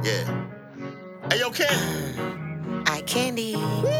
Yeah. Hey, yo, Candy. iCandy.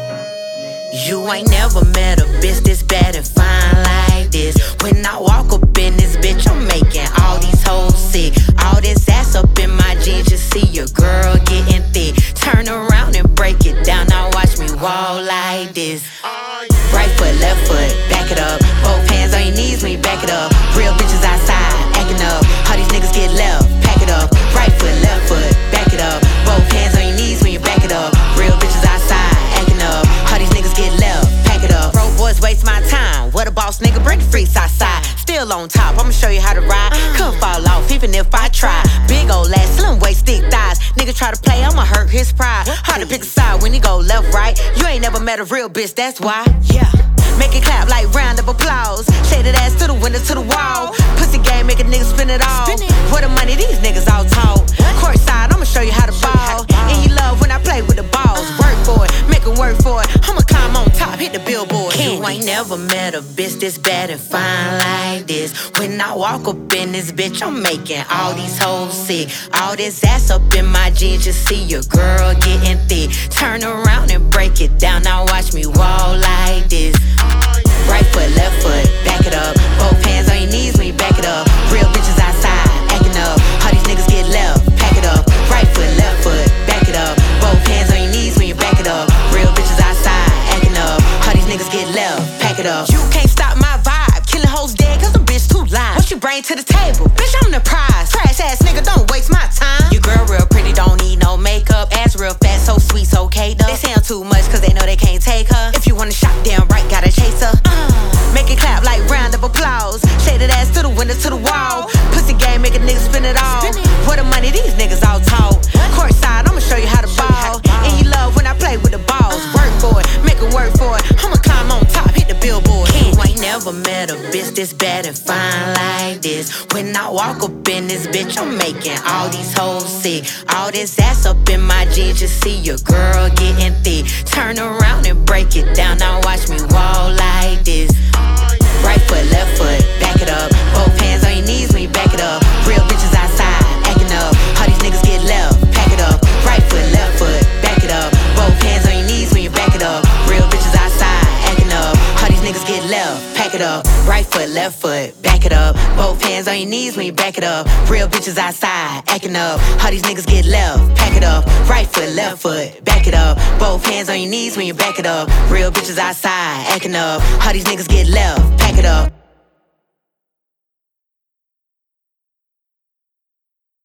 You ain't never met a bitch this bad and fine like this. When I walk up in this bitch, I'm making all these hoes sick. All this ass up in my jeans, just see your girl getting thick. Turn around and break it down, now watch me walk like this. Right foot, left foot, back it up. Both hands on your knees when you back it up. Real bitches outside, acting up. All these niggas get left, pack it up. Right foot, left foot, back it up. Both hands on your knees when you back it up. Real bitches outside, acting up. All these niggas get left, pack it up. Bro boys waste my time. What a boss nigga, bring the freaks outside. Still on top, I'ma show you how to ride. Couldn't fall off even if I try. Big ol' ass, slim waist, thick thighs. Nigga try to play, I'ma hurt his pride. Hard to pick a side when he go left, right. You ain't never met a real bitch, that's why. Yeah. Make it clap like round of applause. Shaded ass to the window, to the wall. Pussy game, make a nigga spin it all. For the money, these niggas all talk. Courtside, I'ma show you how to ball. And you love when I play with the balls. Work for it, make it work for it. I'ma climb on top, hit the billboard. You ain't never met a bitch this bad and fine like this. When I walk up in this bitch, I'm making all these hoes sick. All this ass up in my jeans, just see your girl getting thick. Turn around and break it down, now watch me walk like this. Right foot, left foot, back it up. Both hands on your knees when you back it up. Real bitches outside, acting up. All these niggas get left, pack it up. Right foot, left foot, back it up. Both hands on your knees when you back it up. Real bitches outside, acting up. All these niggas get left, pack it up. You can't stop my vibe, killing hoes dead cause the bitch too live. What you bring to the table? Bitch, I'm the prize. Trash ass nigga, don't waste my time. Your girl real pretty, don't need no makeup. Ass real fat, so sweet, so caked up. They sound too much cause they know they can't take her. If you wanna shop damn right, gotta chase her. Make it clap like round of applause. Shaded ass to the window, to the wall. Pussy game, make a nigga spin it all. For the money, these niggas all talk. Courtside, I'ma show you how to ball. And you love when I play with the balls. Work for it, make it work for it. I'ma climb on top, hit the billboard. You ain't never met a bitch this bad and fine like this. When I walk up in this bitch, I'm making all these hoes sick. All this ass up in my jeans, just see your girl getting thick. Turn around and break it down, now watch me walk like this. Right foot, left foot, back it up. Both hands on your knees when you back it up. Real bitches outside, acting up. All these niggas get left, pack it up. Right foot, left foot, back it up. Both hands on your knees when you back it up. Real bitches outside, acting up. All these niggas get left, pack it up. Right foot, left foot, back it up. Both hands on your knees when you back it up. Real bitches outside, acting up. All these niggas get left, pack it up. Right foot, left foot, back it up. Both hands on your knees when you back it up. Real bitches outside, acting up. All these niggas get left, pack it up.